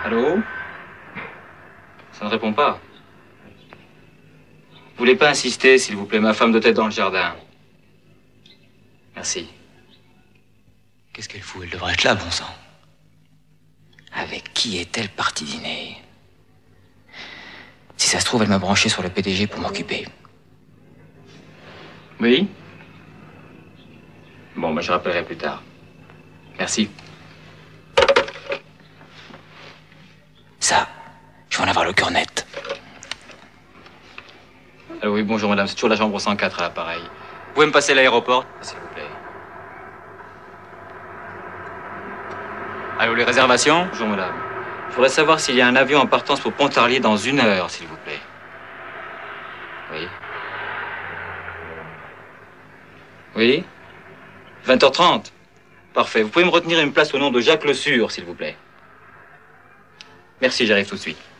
Allô? Ça ne répond pas. Vous voulez pas insister, s'il vous plaît, ma femme doit être dans le jardin. Merci. Qu'est-ce qu'elle fout? Elle devrait être là, bon sang. Avec qui est-elle partie dîner? Si ça se trouve, elle m'a branché sur le PDG pour m'occuper. Oui? Bon, je rappellerai plus tard. Merci. Ça, je vais en avoir le cœur net. Allô, oui, bonjour madame, c'est toujours la chambre 104 à l'appareil. Vous pouvez me passer à l'aéroport, s'il vous plaît? Allô, les réservations? Bonjour madame. Je voudrais savoir s'il y a un avion en partance pour Pontarlier dans 1 heure, s'il vous plaît. Oui. Oui? 20h30? Parfait. Vous pouvez me retenir une place au nom de Jacques Le Sûr, s'il vous plaît. Merci, j'arrive tout de suite.